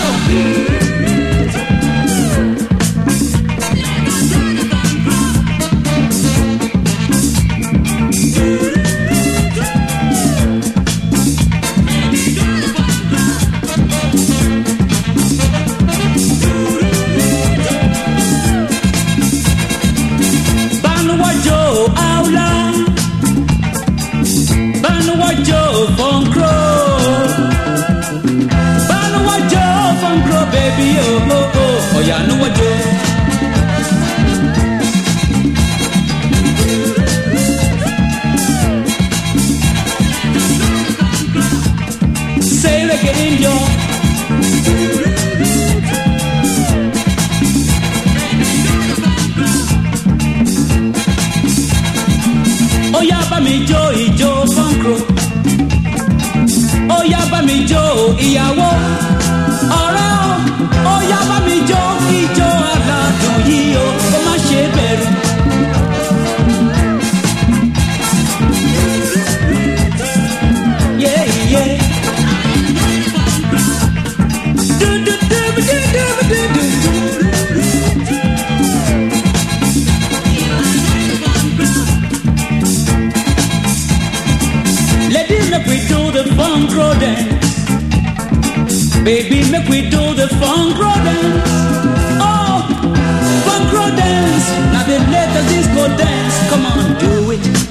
Ìyàwó ọ̀rẹ́ o, ó yá bá mi jó ijó aládùn yìí o, ó má ṣe bẹ̀rù. Yeah, yeah. Do do do do do do do. Lady, make we do the funk road dance. Baby, make we do the funk road dance. Oh, funk road dance. Now the latest disco dance. Come on, do it.